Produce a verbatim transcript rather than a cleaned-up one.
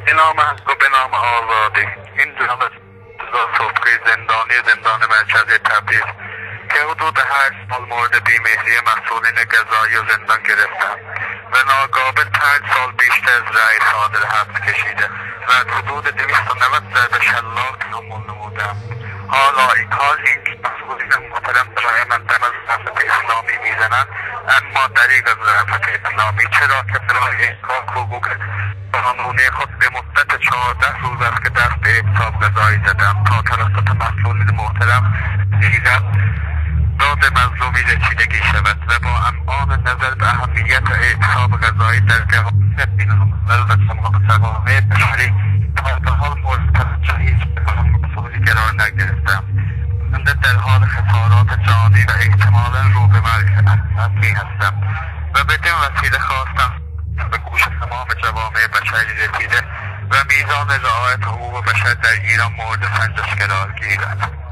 به نام حق و به نام آزادی. این جناب رضا صبحی زندانی زندان مرکزی تبریز که حدود هشت سال مورد بیمهری مسئولین قضایی و زندان گرفتم و ناقابل پنج سال بیشتر از رأی صادر حبس کشیده و از حدود دویست و نود ضرب شلاق تحمل نمودم. حالا حال این مسئولین محترم برای من دم از رأفت اسلامی میزنند، اما دریغ از رأفت اسلامی، چرا که برای احقاق حقوق قانونی خود به مدت چهارده روز است که دست به اعتصاب قضایی زدم تا توسط مسئولین محترم دیگر داد مظلومی رسیدگی شود و با امعان نظر به اهمیت اعتصاب قضایی در جهان بین‌الملل و سوابق بشری تا به حال مورد توجه هیچ مسئولی قرار نگرفتم. من در حال خسارات جانی و احتمالا رو به مرگ می هستم و بدین وسیله خواستم به گوش تمام جوامع بشری رسیده و میزان رعایت حقوق بشر در ایران مورد سنجش قرار گیرد.